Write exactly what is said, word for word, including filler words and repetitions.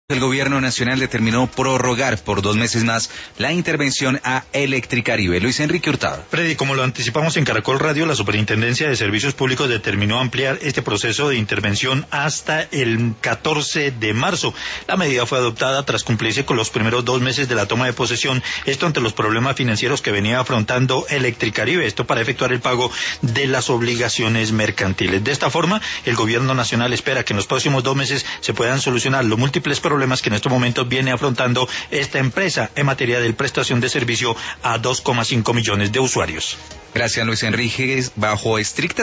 El gobierno nacional determinó prorrogar por dos meses más la intervención a Electricaribe. Luis Enrique Hurtado. Freddy, como lo anticipamos en Caracol Radio, la Superintendencia de Servicios Públicos determinó ampliar este proceso de intervención hasta el catorce de marzo. La medida fue adoptada tras cumplirse con los primeros dos meses de la toma de posesión, esto ante los problemas financieros que venía afrontando Electricaribe, esto para efectuar el pago de las obligaciones mercantiles. De esta forma, el gobierno nacional espera que en los próximos dos meses se puedan solucionar los múltiples problemas problemas que en estos momentos viene afrontando esta empresa en materia de prestación de servicio a dos coma cinco millones de usuarios. Gracias, Luis Enrique. Bajo estricta